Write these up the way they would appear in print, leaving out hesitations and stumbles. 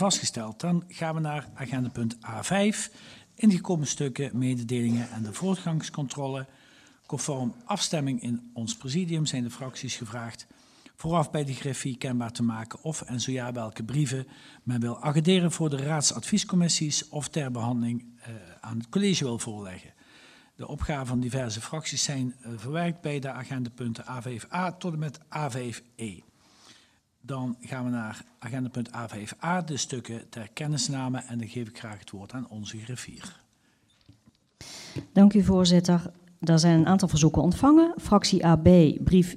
vastgesteld. Dan gaan we naar agendapunt A5. Ingekomen stukken, mededelingen en de voortgangscontrole. Conform afstemming in ons presidium zijn de fracties gevraagd vooraf bij de greffie kenbaar te maken of en zo ja welke brieven men wil agenderen voor de raadsadviescommissies of ter behandeling aan het college wil voorleggen. De opgaven van diverse fracties zijn verwerkt bij de agendapunten A5a tot en met A5e. Dan gaan we naar agendapunt A5a, de stukken ter kennisname, en dan geef ik graag het woord aan onze griffier. Dank u, voorzitter. Er zijn een aantal verzoeken ontvangen. Fractie AB, brief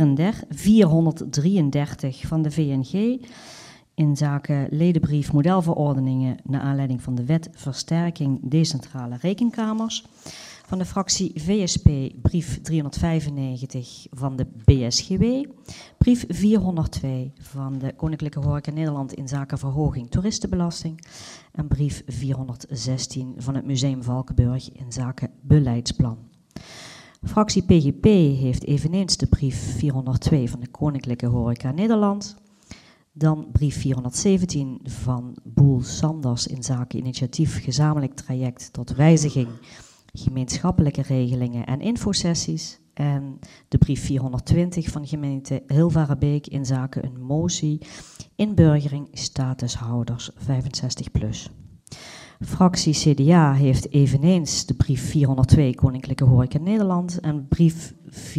433 van de VNG in zaken ledenbrief modelverordeningen naar aanleiding van de wet versterking decentrale rekenkamers. Van de fractie VSP, brief 395 van de BSGW. Brief 402 van de Koninklijke Horeca Nederland in zaken verhoging toeristenbelasting. En brief 416 van het Museum Valkenburg in zaken beleidsplan. Fractie PGP heeft eveneens de brief 402 van de Koninklijke Horeca Nederland. Dan brief 417 van Boel Sanders in zaken initiatief gezamenlijk traject tot wijziging, gemeenschappelijke regelingen en infosessies. En de brief 420 van gemeente Hilvarenbeek in zaken een motie inburgering statushouders 65+. Fractie CDA heeft eveneens de brief 402 Koninklijke Horeca Nederland en brief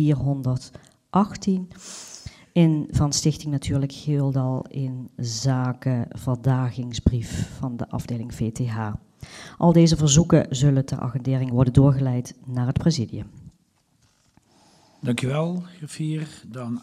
418 van Stichting Natuurlijk Geeldal in zaken verdagingsbrief van de afdeling VTH. Al deze verzoeken zullen ter agendering worden doorgeleid naar het presidium. Dank u wel, griffier. Dan